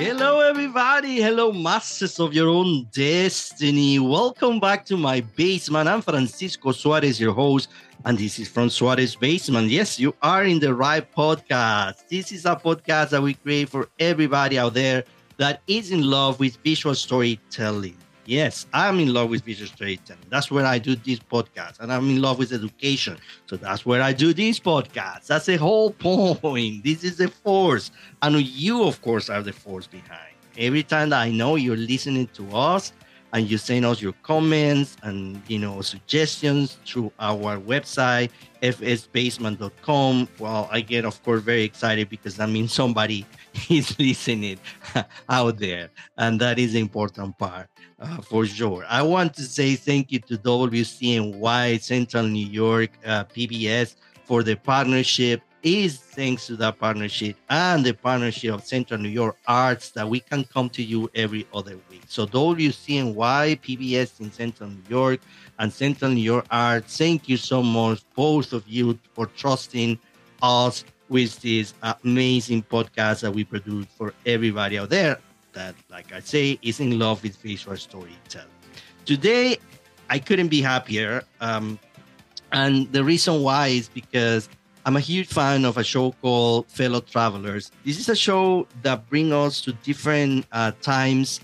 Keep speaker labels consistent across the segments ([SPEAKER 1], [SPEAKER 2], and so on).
[SPEAKER 1] Hello, everybody. Hello, masters of your own destiny. Welcome back to my basement. I'm Francisco Suarez, your host, and this is from Suarez Basement. Yes, you are in the right podcast. This is a podcast that we create for everybody out there that is in love with visual storytelling. Yes, I'm in love with visual storytelling. That's where I do this podcast. And I'm in love with education. So that's where I do this podcast. That's the whole point. This is the force. And you, of course, are the force behind. Every time that I know you're listening to us and you send us your comments and, suggestions through our website, fsbasement.com. Well, I get, of course, very excited because that means somebody is listening out there. And that is the important part. For sure. I want to say thank you to WCNY Central New York PBS for the partnership. Is thanks to that partnership and the partnership of Central New York Arts that we can come to you every other week. So WCNY, PBS in Central New York, and Central New York Arts, thank you so much, both of you, for trusting us with this amazing podcast that we produce for everybody out there that, like I say, is in love with visual storytelling. Today, I couldn't be happier. And the reason why is because I'm a huge fan of a show called Fellow Travelers. This is a show that brings us to different times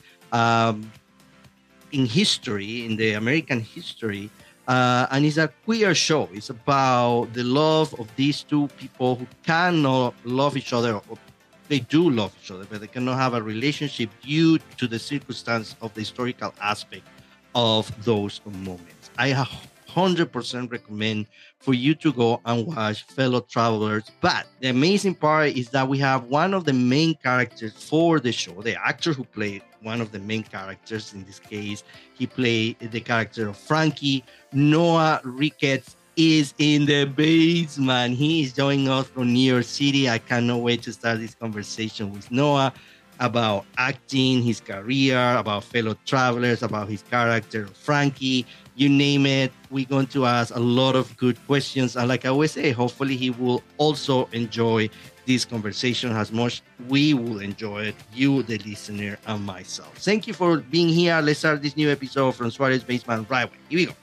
[SPEAKER 1] in history, in the American history. And it's a queer show. It's about the love of these two people who cannot love each other, or they do love each other, but they cannot have a relationship due to the circumstance of the historical aspect of those moments. I 100% recommend for you to go and watch Fellow Travelers. But the amazing part is that we have one of the main characters for the show, the actor who played one of the main characters. In this case, he played the character of Frankie. Noah Ricketts is in the basement. He is joining us from New York City. I cannot wait to start this conversation with Noah about acting, his career, about Fellow Travelers, about his character of Frankie. You name it, we're going to ask a lot of good questions. And like I always say, hopefully he will also enjoy this conversation as much we will enjoy it, you, the listener, and myself. Thank you for being here. Let's start this new episode from Suarez Basement right away. Here we go.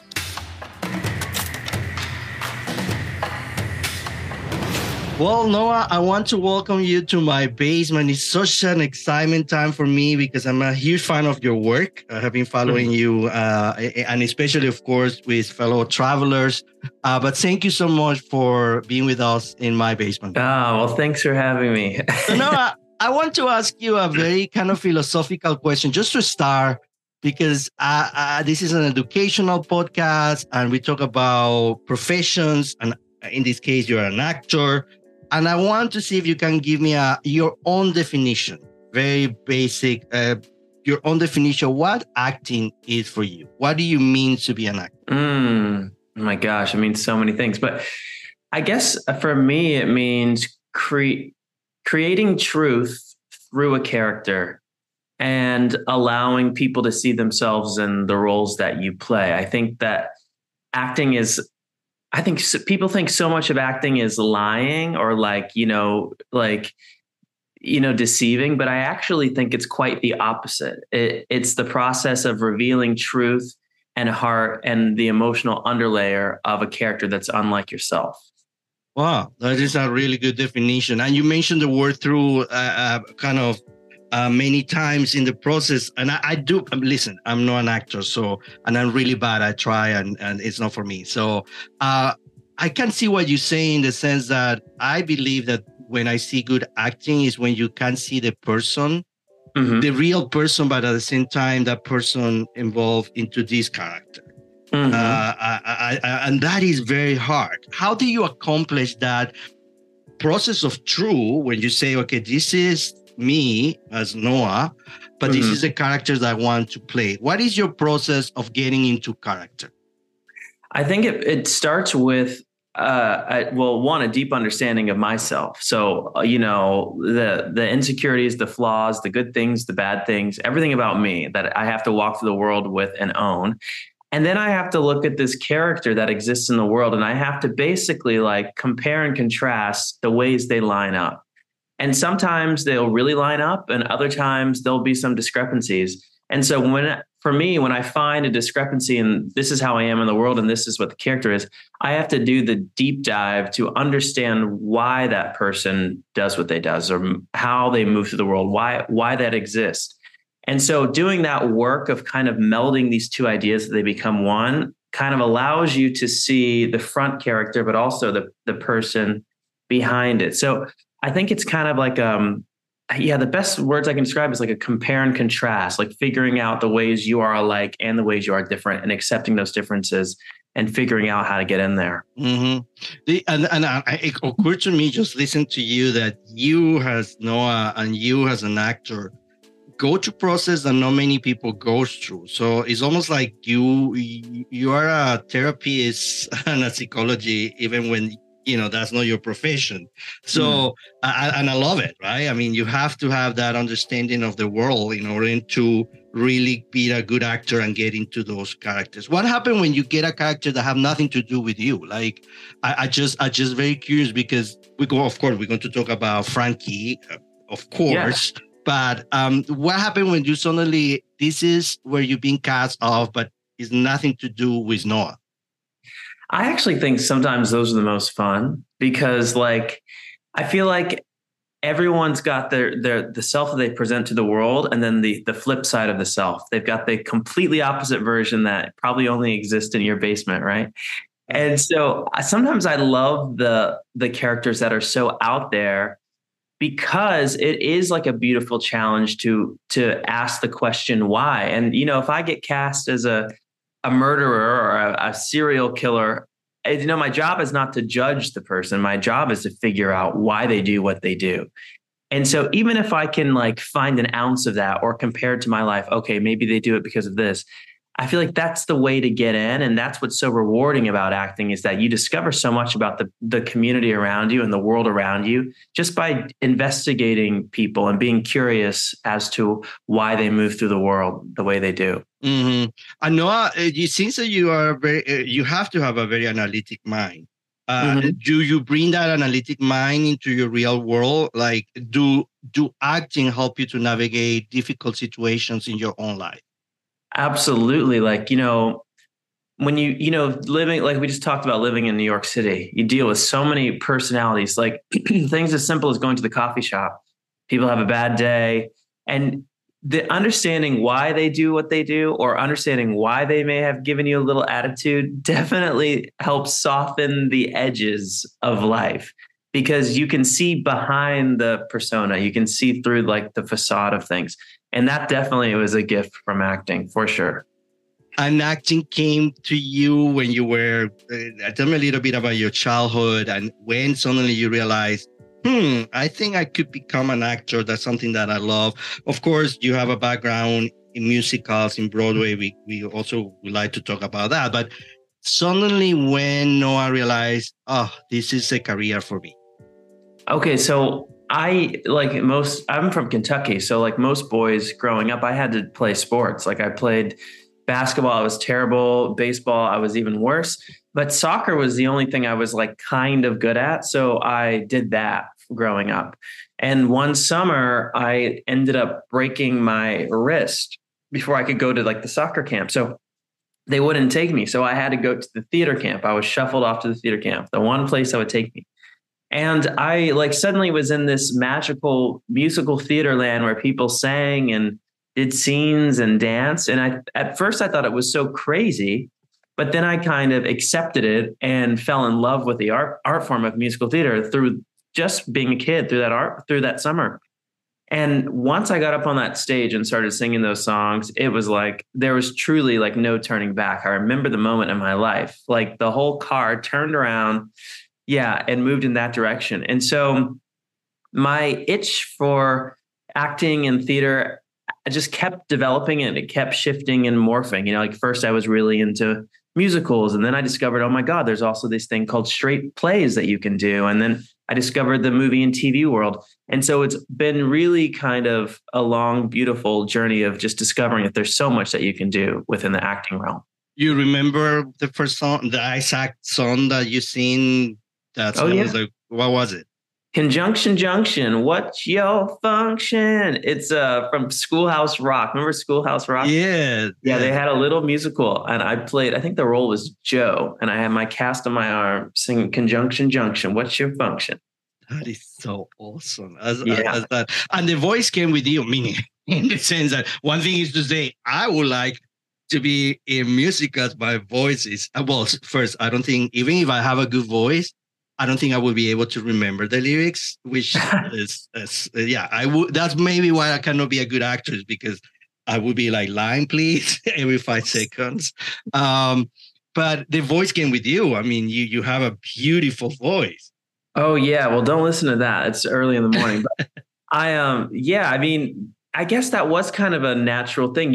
[SPEAKER 1] Well, Noah, I want to welcome you to my basement. It's such an exciting time for me because I'm a huge fan of your work. I have been following you, and especially, of course, with Fellow Travelers. But thank you so much for being with us in my basement.
[SPEAKER 2] Oh, well, thanks for having me.
[SPEAKER 1] So, Noah, I want to ask you a very kind of philosophical question just to start, because this is an educational podcast and we talk about professions. And in this case, you're an actor. And I want to see if you can give me your own definition, very basic, your own definition, what acting is for you. What do you mean to be an actor?
[SPEAKER 2] Oh my gosh, it means so many things. But I guess for me, it means creating truth through a character and allowing people to see themselves in the roles that you play. I think that acting is... I think people think so much of acting is lying or deceiving, but I actually think it's quite the opposite. It's the process of revealing truth and heart and the emotional underlayer of a character that's unlike yourself.
[SPEAKER 1] Wow, that is a really good definition. And you mentioned the word through many times in the process. And I do, listen, I'm not an actor, and I'm really bad. I try and it's not for me. So I can see what you say in the sense that I believe that when I see good acting is when you can see the person, the real person, but at the same time, that person involved into this character. And that is very hard. How do you accomplish that process of true when you say, okay, this is me as Noah, but this is the character that I want to play? What is your process of getting into character?
[SPEAKER 2] I think it starts with, a deep understanding of myself. So, the insecurities, the flaws, the good things, the bad things, everything about me that I have to walk through the world with and own. And then I have to look at this character that exists in the world, and I have to basically compare and contrast the ways they line up. And sometimes they'll really line up, and other times there'll be some discrepancies. And so for me, when I find a discrepancy and this is how I am in the world and this is what the character is, I have to do the deep dive to understand why that person does what they does or how they move through the world, why that exists. And so doing that work of kind of melding these two ideas that they become one kind of allows you to see the front character, but also the person behind it. So I think it's kind of like, the best words I can describe is like a compare and contrast, like figuring out the ways you are alike and the ways you are different and accepting those differences and figuring out how to get in there.
[SPEAKER 1] Mm-hmm. It occurred to me just listen to you that you as Noah and you as an actor go to process that not many people go through. So it's almost like you are a therapist and a psychology, even when that's not your profession. So and I love it, right? I mean, you have to have that understanding of the world in order to really be a good actor and get into those characters. What happened when you get a character that have nothing to do with you? Like, I just very curious because we're going to talk about Frankie, of course. Yeah. But what happened when you suddenly, this is where you've been cast off, but it's nothing to do with Noah?
[SPEAKER 2] I actually think sometimes those are the most fun because like, I feel like everyone's got the self that they present to the world. And then the flip side of the self, they've got the completely opposite version that probably only exists in your basement. Right. And so sometimes I love the characters that are so out there because it is like a beautiful challenge to ask the question, why? And, if I get cast as a murderer or a serial killer, my job is not to judge the person. My job is to figure out why they do what they do. And so even if I can like find an ounce of that or compared to my life, okay, maybe they do it because of this. I feel like that's the way to get in. And that's what's so rewarding about acting is that you discover so much about the community around you and the world around you just by investigating people and being curious as to why they move through the world the way they do.
[SPEAKER 1] Mm-hmm. I know it seems that you are you have to have a very analytic mind. Do you bring that analytic mind into your real world? Like, do acting help you to navigate difficult situations in your own life?
[SPEAKER 2] Absolutely. Like, when living, like we just talked about living in New York City, you deal with so many personalities, like things as simple as going to the coffee shop. People have a bad day, and the understanding why they do what they do or understanding why they may have given you a little attitude definitely helps soften the edges of life because you can see behind the persona. You can see through like the facade of things. And that definitely was a gift from acting, for sure.
[SPEAKER 1] And acting came to you when you were, tell me a little bit about your childhood and when suddenly you realized, I think I could become an actor. That's something that I love. Of course, you have a background in musicals, in Broadway. We also would like to talk about that. But suddenly when Noah realized, this is a career for me.
[SPEAKER 2] Okay, so I'm from Kentucky. So like most boys growing up, I had to play sports. Like I played basketball. I was terrible. Baseball, I was even worse. But soccer was the only thing I was like kind of good at. So I did that growing up. And one summer I ended up breaking my wrist before I could go to like the soccer camp. So they wouldn't take me. So I had to go to the theater camp. I was shuffled off to the theater camp, the one place that would take me. And I like suddenly was in this magical musical theater land where people sang and did scenes and danced. And at first I thought it was so crazy, but then I kind of accepted it and fell in love with the art form of musical theater through just being a kid through that summer. And once I got up on that stage and started singing those songs, it was like, there was truly like no turning back. I remember the moment in my life, like the whole car turned around. Yeah, and moved in that direction. And so my itch for acting and theater, I just kept developing and it kept shifting and morphing. Like first I was really into musicals and then I discovered, oh my God, there's also this thing called straight plays that you can do. And then I discovered the movie and TV world. And so it's been really kind of a long, beautiful journey of just discovering that there's so much that you can do within the acting realm.
[SPEAKER 1] You remember the first song, the Isaac song that you sing? That's what was like, what was it?
[SPEAKER 2] Conjunction Junction, what's your function? It's from Schoolhouse Rock. Remember Schoolhouse Rock?
[SPEAKER 1] Yeah,
[SPEAKER 2] Yeah, they had a little musical and I played, I think the role was Joe, and I had my cast on my arm singing Conjunction Junction, what's your function?
[SPEAKER 1] That is so awesome.
[SPEAKER 2] Yeah.
[SPEAKER 1] As that, and the voice came with you, meaning in the sense that one thing is to say, I would like to be in music as my voice is. Well, first, I don't think, even if I have a good voice, I don't think I will be able to remember the lyrics, which is yeah, I would. That's maybe why I cannot be a good actress, because I would be like, line, please, every 5 seconds. But the voice came with you. I mean, you have a beautiful voice.
[SPEAKER 2] Oh yeah. Well, don't listen to that. It's early in the morning. But yeah, I mean, I guess that was kind of a natural thing.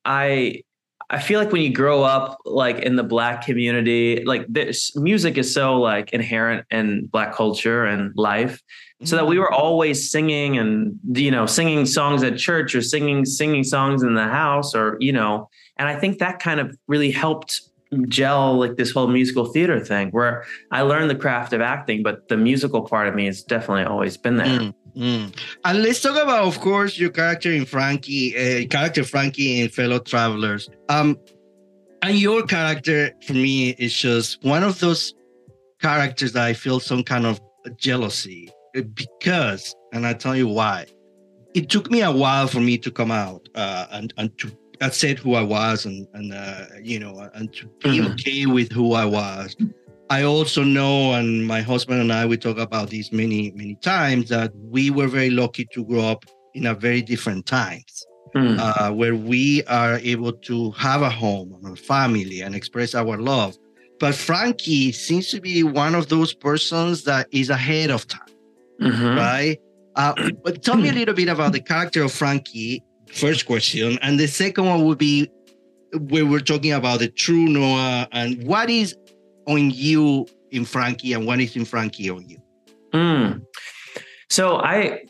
[SPEAKER 2] I feel like when you grow up like in the Black community, like this music is so like inherent in Black culture and life, so that we were always singing and, singing songs at church or singing songs in the house, or, and I think that kind of really helped gel like this whole musical theater thing, where I learned the craft of acting, but the musical part of me has definitely always been there.
[SPEAKER 1] And let's talk about, of course, your character in Frankie in Fellow Travelers. And your character, for me, is just one of those characters that I feel some kind of jealousy because, and I'll tell you why. It took me a while for me to come out and to accept who I was and to be okay with who I was. I also know, and my husband and I, we talk about this many, many times, that we were very lucky to grow up in a very different times where we are able to have a home and a family and express our love. But Frankie seems to be one of those persons that is ahead of time, right? But tell me a little bit about the character of Frankie, first question. And the second one would be where we're talking about the true Noah and what is on you in Frankie and what is in Frankie on you?
[SPEAKER 2] So I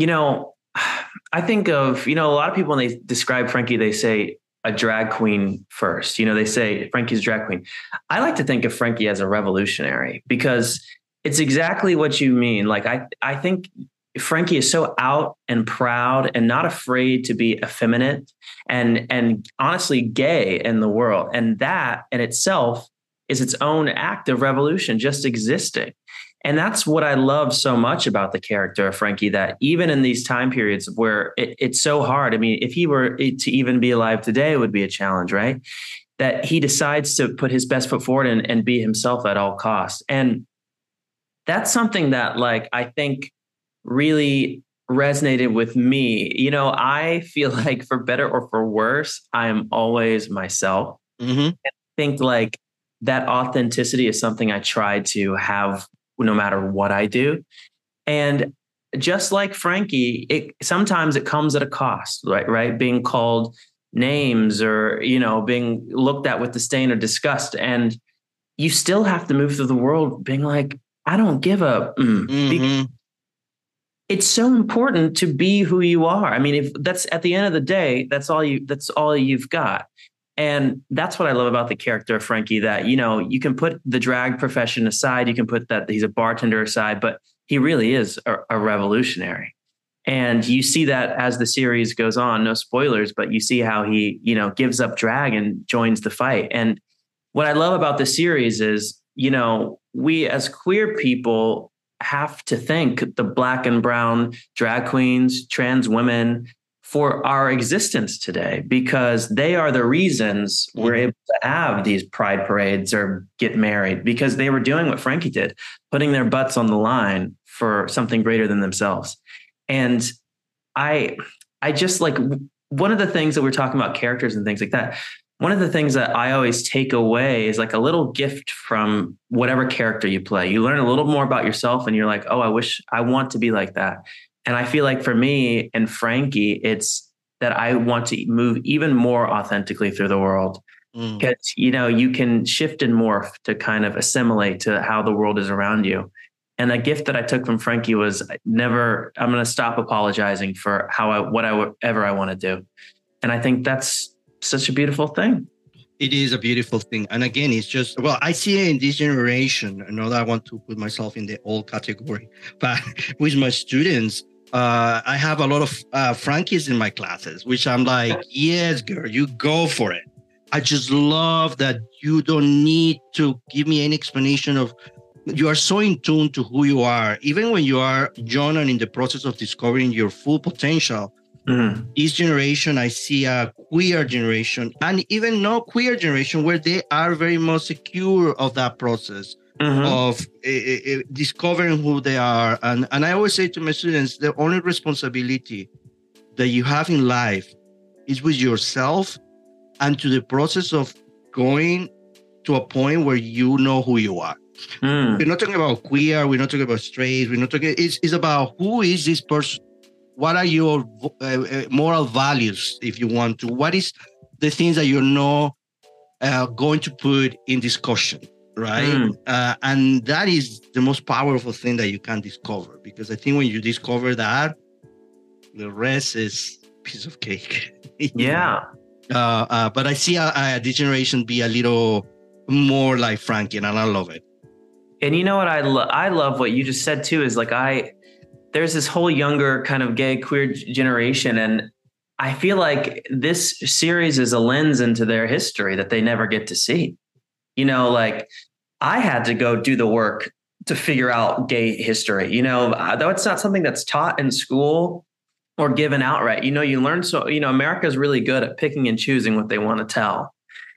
[SPEAKER 2] think of, a lot of people when they describe Frankie, they say a drag queen first. They say Frankie's a drag queen. I like to think of Frankie as a revolutionary, because it's exactly what you mean. Like, I think Frankie is so out and proud and not afraid to be effeminate and honestly gay in the world. And that in itself is its own act of revolution, just existing. And that's what I love so much about the character of Frankie, that even in these time periods where it's so hard, I mean, if he were to even be alive today, it would be a challenge, right? That he decides to put his best foot forward and be himself at all costs. And that's something that, like, I think really resonated with me. I feel like, for better or for worse, I am always myself. And I think like that authenticity is something I try to have no matter what I do. And just like Frankie, sometimes it comes at a cost, right? Being called names or, being looked at with disdain or disgust. And you still have to move through the world being like, I don't give a It's so important to be who you are. I mean, if that's at the end of the day, that's all you've got. And that's what I love about the character of Frankie, that, you can put the drag profession aside, you can put that he's a bartender aside, but he really is a revolutionary. And you see that as the series goes on, no spoilers, but you see how he, gives up drag and joins the fight. And what I love about the series is, we as queer people have to thank the Black and brown drag queens, trans women, for our existence today, because they are the reasons we're able to have these pride parades or get married, because they were doing what Frankie did, putting their butts on the line for something greater than themselves. And I just like, one of the things that we're talking about, characters and things like that, one of the things that I always take away is like a little gift from whatever character you play. You learn a little more about yourself and you're like, oh, I want to be like that. And I feel like for me and Frankie, it's that I want to move even more authentically through the world, because, you can shift and morph to kind of assimilate to how the world is around you. And a gift that I took from Frankie was I'm going to stop apologizing for whatever I want to do. And I think that's such a beautiful thing.
[SPEAKER 1] It is a beautiful thing. And again, it's just, well, I see it in this generation. I know that I want to put myself in the old category, but with my students, I have a lot of Frankies in my classes, which I'm like, yes, girl, you go for it. I just love that you don't need to give me any explanation of, you are so in tune to who you are. Even when you are young and in the process of discovering your full potential, this generation, I see a queer generation and even no queer generation where they are very much secure of that process of discovering who they are. And I always say to my students, the only responsibility that you have in life is with yourself and to the process of going to a point where you know who you are. We're not talking about queer, we're not talking about straight, we're not talking, it's about who is this person? What are your moral values, if you want to? What is the things that you're not going to put in discussion, right? And that is the most powerful thing that you can discover, because I think when you discover that, the rest is piece of cake.
[SPEAKER 2] Yeah.
[SPEAKER 1] But I see this generation be a little more like Frankie, and I love it.
[SPEAKER 2] And you know what I love what you just said too, is like there's this whole younger kind of gay queer generation. And I feel like this series is a lens into their history that they never get to see. You know, like I had to go do the work to figure out gay history, you know, though it's not something that's taught in school or given outright. You know, you learn, so, you know, America's really good at picking and choosing what they want to tell.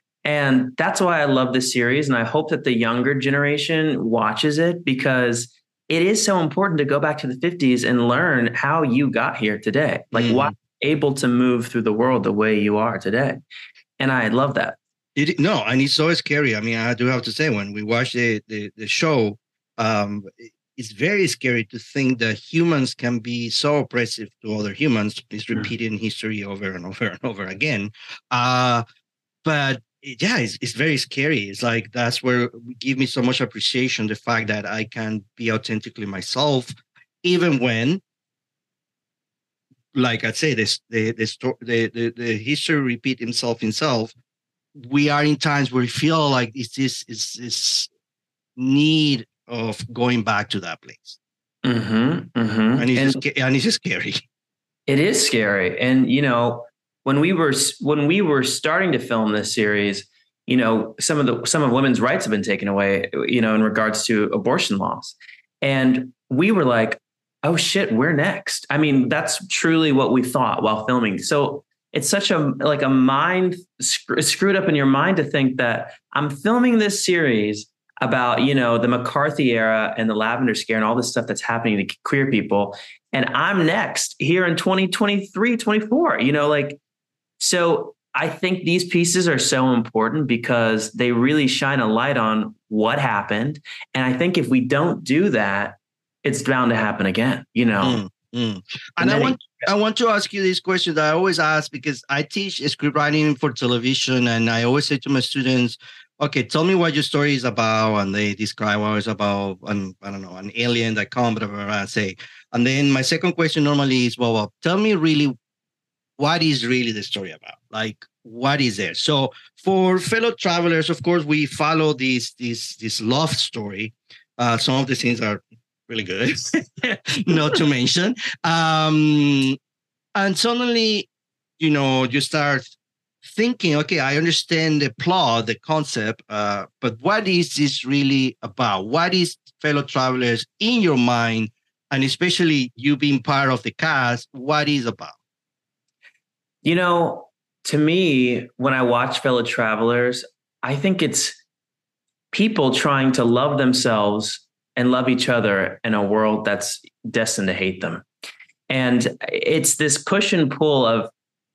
[SPEAKER 2] And that's why I love this series. And I hope that the younger generation watches it, because it is so important to go back to the 50s and learn how you got here today. Like why you're able to move through the world the way you are today. And I love that.
[SPEAKER 1] No, and it's so scary. I mean, I do have to say, when we watch the show, it's very scary to think that humans can be so oppressive to other humans. It's repeating history over and over and over again. But yeah, it's very scary. It's like, that's where it give me so much appreciation, the fact that I can be authentically myself, even when, like I say, the history repeat himself. We are in times where we feel like it's this need of going back to that place. And it's just scary.
[SPEAKER 2] It is scary. And, you know, when we were starting to film this series, you know, some of women's rights have been taken away, you know, in regards to abortion laws. And we were like, oh shit, we're next. I mean, that's truly what we thought while filming. So it's such a mind screwed up in your mind to think that I'm filming this series about, you know, the McCarthy era and the Lavender Scare and all this stuff that's happening to queer people. And I'm next here in 2023, 24, you know, like, so I think these pieces are so important because they really shine a light on what happened. And I think if we don't do that, it's bound to happen again, you know?
[SPEAKER 1] And I want to ask you this question that I always ask, because I teach script writing for television, and I always say to my students, okay, tell me what your story is about. And they describe what it's about, and I don't know, an alien that comes, and say. And then my second question normally is, well, tell me really, what is really the story about? Like, what is there? So for fellow travelers, of course, we follow this love story. Some of the scenes are really good, not to mention. And suddenly, you know, you start thinking, okay, I understand the plot, the concept, but what is this really about? What is fellow travelers in your mind? And especially you being part of the cast, what is about?
[SPEAKER 2] You know, to me, when I watch fellow travelers, I think it's people trying to love themselves and love each other in a world that's destined to hate them. And it's this push and pull of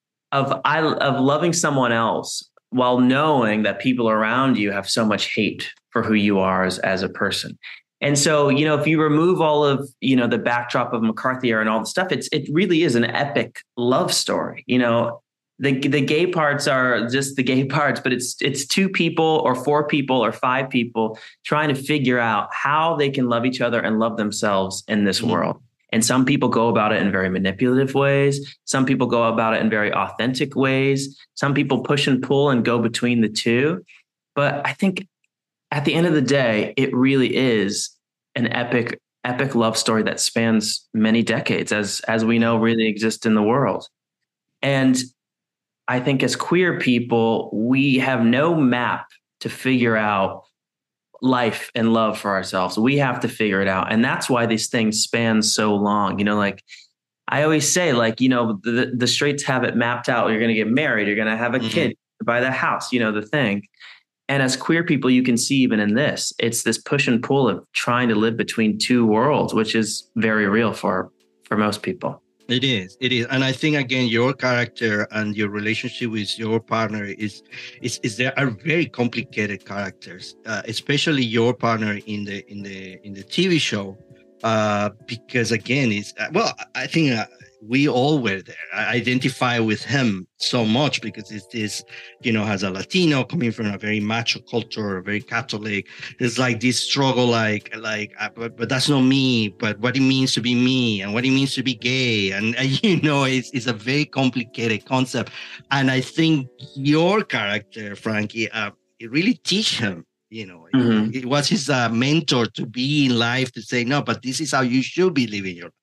[SPEAKER 2] loving someone else while knowing that people around you have so much hate for who you are as a person. And so, you know, if you remove all of, you know, the backdrop of McCarthy era and all the stuff, it really is an epic love story. You know, the gay parts are just the gay parts, but it's two people or four people or five people trying to figure out how they can love each other and love themselves in this world. And some people go about it in very manipulative ways. Some people go about it in very authentic ways. Some people push and pull and go between the two. But I think at the end of the day, it really is an epic love story that spans many decades, as we know really exist in the world. And I think as queer people, we have no map to figure out life and love for ourselves. We have to figure it out. And that's why these things span so long. Like I always say, like, the straights have it mapped out. You're going to get married. You're going to have a kid, buy the house, the thing. And as queer people, you can see even in this, it's this push and pull of trying to live between two worlds, which is very real for most people.
[SPEAKER 1] It is. And I think, again, your character and your relationship with your partner is there are very complicated characters, especially your partner in the TV show, because again, I think we all were there. I identify with him so much because it's this, as a Latino coming from a very macho culture, very Catholic. It's like this struggle, but that's not me. But what it means to be me, and what it means to be gay, and it's a very complicated concept. And I think your character, Frankie, it really teach him. It was his mentor to be in life, to say no, but this is how you should be living your life.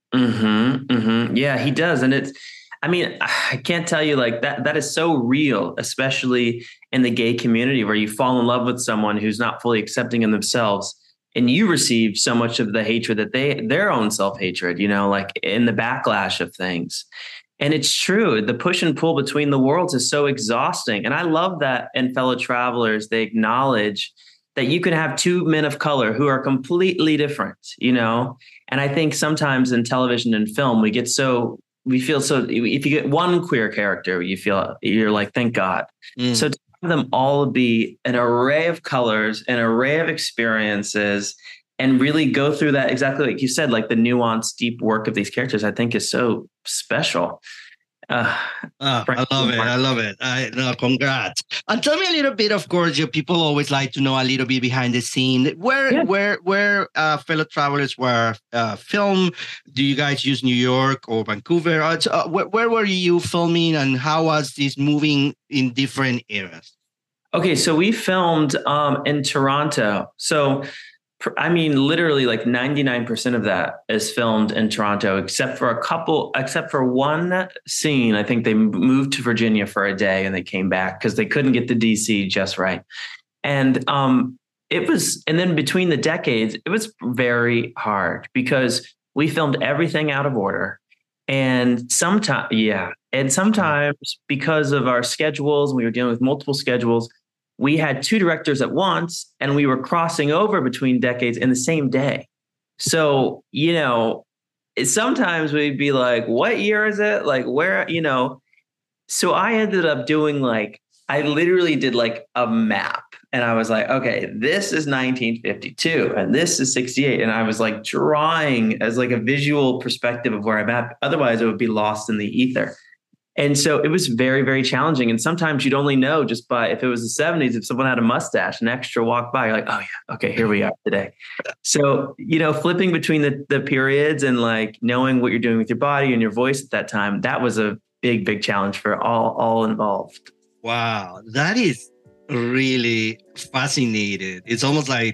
[SPEAKER 2] Yeah, he does. And I can't tell you, like, that is so real, especially in the gay community, where you fall in love with someone who's not fully accepting in themselves, and you receive so much of the hatred that their own self-hatred, like in the backlash of things. And it's true. The push and pull between the worlds is so exhausting. And I love that in Fellow Travelers, they acknowledge that you can have two men of color who are completely different, And I think sometimes in television and film, we feel so, if you get one queer character, you're like, thank God. So to have them all be an array of colors, an array of experiences, and really go through that, exactly like you said, like the nuanced, deep work of these characters, I think is so special.
[SPEAKER 1] I love it. Congrats. And tell me a little bit, of course, people always like to know a little bit behind the scene. Where Fellow Travelers were filmed? Do you guys use New York or Vancouver? Where were you filming, and how was this moving in different eras?
[SPEAKER 2] Okay, so we filmed in Toronto. So literally like 99% of that is filmed in Toronto, except for one scene. I think they moved to Virginia for a day and they came back because they couldn't get the DC just right. And and then between the decades, it was very hard because we filmed everything out of order. And sometimes because of our schedules, we were dealing with multiple schedules. We had two directors at once, and we were crossing over between decades in the same day. So, sometimes we'd be like, what year is it? Like, where, So I ended up doing I literally did like a map, and I was like, okay, this is 1952 and this is 68. And I was like drawing as like a visual perspective of where I'm at. Otherwise, it would be lost in the ether. And so it was very, very challenging. And sometimes you'd only know just by, if it was the 70s, if someone had a mustache, an extra walk by, you're like, oh yeah, okay, here we are today. So, flipping between the periods and like knowing what you're doing with your body and your voice at that time, that was a big, big challenge for all involved.
[SPEAKER 1] Wow, that is really fascinating. It's almost like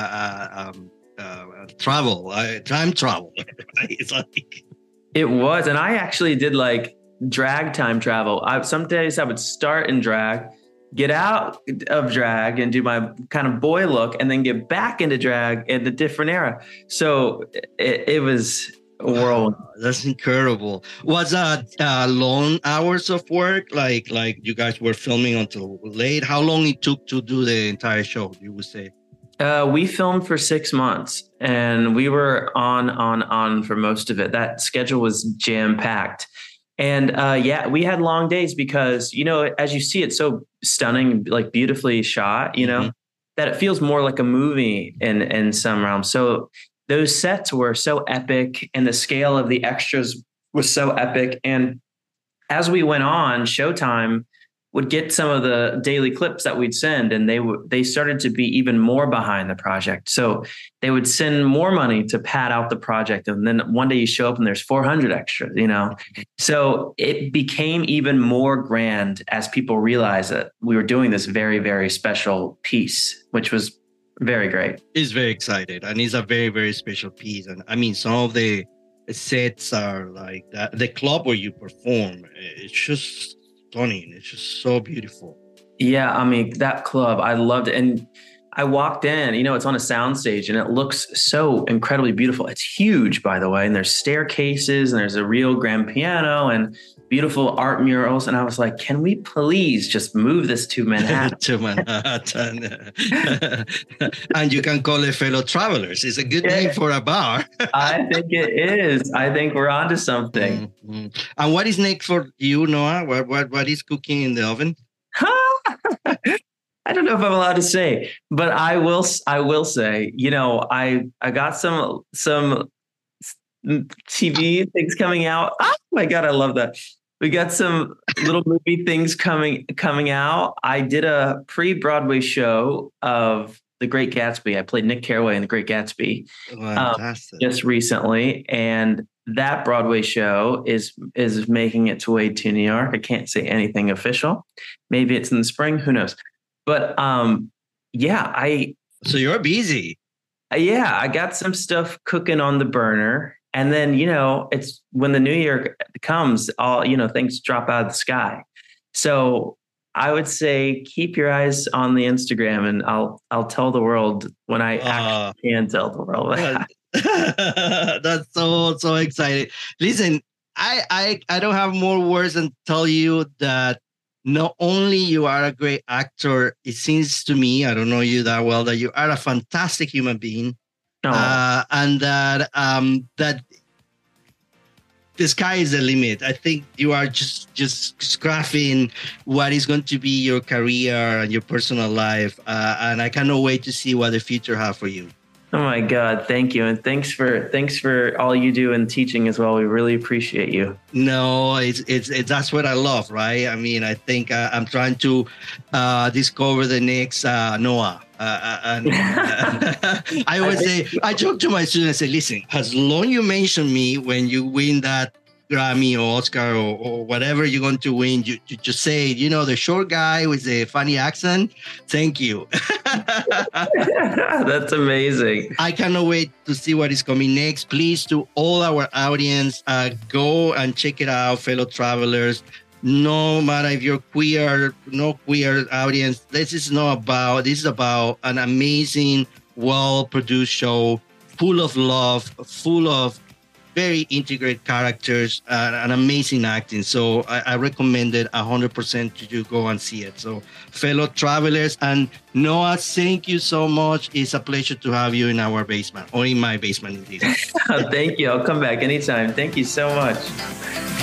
[SPEAKER 1] time travel. It's like...
[SPEAKER 2] It was. And I actually did like drag time travel. Some days I would start in drag, get out of drag and do my kind of boy look, and then get back into drag in a different era. So it was a whirlwind.
[SPEAKER 1] That's incredible. Was that long hours of work? Like you guys were filming until late? How long it took to do the entire show, you would say?
[SPEAKER 2] We filmed for 6 months, and we were on for most of it. That schedule was jam-packed. And we had long days because, as you see, it's so stunning, like beautifully shot, that it feels more like a movie in some realms. So those sets were so epic, and the scale of the extras was so epic. And as we went on, Showtime would get some of the daily clips that we'd send, and they started to be even more behind the project. So they would send more money to pad out the project. And then one day you show up and there's 400 extras, So it became even more grand as people realized that we were doing this very, very special piece, which was very great.
[SPEAKER 1] It's very excited, and it's a very, very special piece. And I mean, some of the sets are like that. The club where you perform, it's just stunning. It's just so beautiful.
[SPEAKER 2] Yeah, I mean, that club, I loved it. And I walked in, it's on a soundstage and it looks so incredibly beautiful. It's huge, by the way. And there's staircases and there's a real grand piano and beautiful art murals. And I was like, can we please just move this to Manhattan?
[SPEAKER 1] To Manhattan. And you can call it Fellow Travelers. It's a good name for a bar.
[SPEAKER 2] I think it is. I think we're onto something.
[SPEAKER 1] Mm-hmm. And what is next for you, Noah? What is cooking in the oven?
[SPEAKER 2] I don't know if I'm allowed to say, but I will say, I got some TV things coming out. Oh my God, I love that. We got some little movie things coming out. I did a pre-Broadway show of The Great Gatsby. I played Nick Carraway in The Great Gatsby just recently, and that Broadway show is making its way to New York. I can't say anything official. Maybe it's in the spring. Who knows? But
[SPEAKER 1] So you're busy.
[SPEAKER 2] Yeah, I got some stuff cooking on the burner. And then, it's when the new year comes, all, things drop out of the sky. So I would say keep your eyes on the Instagram, and I'll tell the world when I actually can tell the world.
[SPEAKER 1] That's so exciting. Listen, I don't have more words than tell you that not only you are a great actor, it seems to me, I don't know you that well, that you are a fantastic human being. And that the sky is the limit. I think you are just crafting what is going to be your career and your personal life. And I cannot wait to see what the future has for you.
[SPEAKER 2] Oh my God. Thank you. And thanks for all you do in teaching as well. We really appreciate you.
[SPEAKER 1] No, it's that's what I love, right? I mean, I think I'm trying to discover the next Noah. I always say, I joke to my students, I say, listen, as long you mention me when you win that Grammy or Oscar or whatever you're going to win, you just say, the short guy with the funny accent. Thank you.
[SPEAKER 2] That's amazing.
[SPEAKER 1] I cannot wait to see what is coming next. Please, to all our audience, go and check it out, Fellow Travelers. No matter if you're queer, no queer audience, this is about an amazing, well-produced show, full of love, full of very integrated characters, and amazing acting. So I recommend it 100% to you go and see it. So Fellow Travelers, and Noah, thank you so much. It's a pleasure to have you in our basement, or in my basement indeed.
[SPEAKER 2] Thank you. I'll come back anytime. Thank you so much.